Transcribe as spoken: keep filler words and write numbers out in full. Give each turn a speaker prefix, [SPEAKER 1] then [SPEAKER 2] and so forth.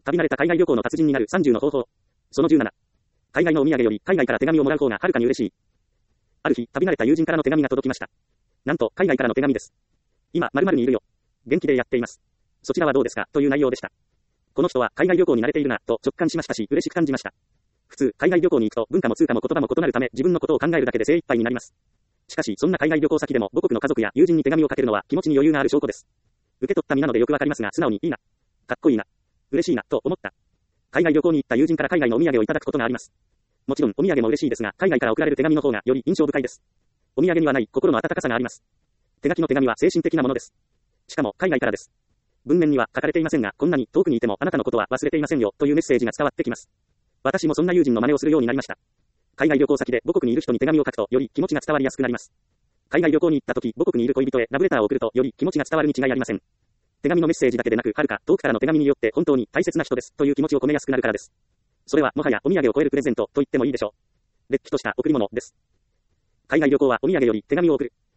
[SPEAKER 1] 旅慣れた海外旅行の達人になるさんじゅうの方法。そのじゅうなな。海外のお土産より海外から手紙をもらう方がはるかに嬉しい。ある日、旅慣れた友人からの手紙が届きました。なんと、海外からの手紙です。今、〇〇にいるよ。元気でやっています。そちらはどうですかという内容でした。この人は海外旅行に慣れているな、と直感しましたし、嬉しく感じました。普通、海外旅行に行くと文化も通貨も言葉も異なるため自分のことを考えるだけで精一杯になります。しかし、そんな海外旅行先でも母国の家族や友人に手紙を書けるのは気持ちに余裕がある証拠です。受け取った身なのでよくわかりますが、素直にいいな、かっこいいな、嬉しいな、と思った。海外旅行に行った友人から海外のお土産をいただくことがあります。もちろん、お土産も嬉しいですが、海外から送られる手紙の方がより印象深いです。お土産にはない心の温かさがあります。手書きの手紙は精神的なものです。しかも、海外からです。文面には書かれていませんが、こんなに遠くにいてもあなたのことは忘れていませんよ、というメッセージが伝わってきます。私もそんな友人の真似をするようになりました。海外旅行先で母国にいる人に手紙を書くと、より気持ちが伝わりやすくなります。海外旅行に行った時、母国にいる恋人へラブレターを送ると、より気持ちが伝わるに違いありません。手紙のメッセージだけでなく、はるか遠くからの手紙によって本当に大切な人です、という気持ちを込めやすくなるからです。それはもはやお土産を超えるプレゼントと言ってもいいでしょう。れっきとした贈り物です。海外旅行はお土産より手紙を送る。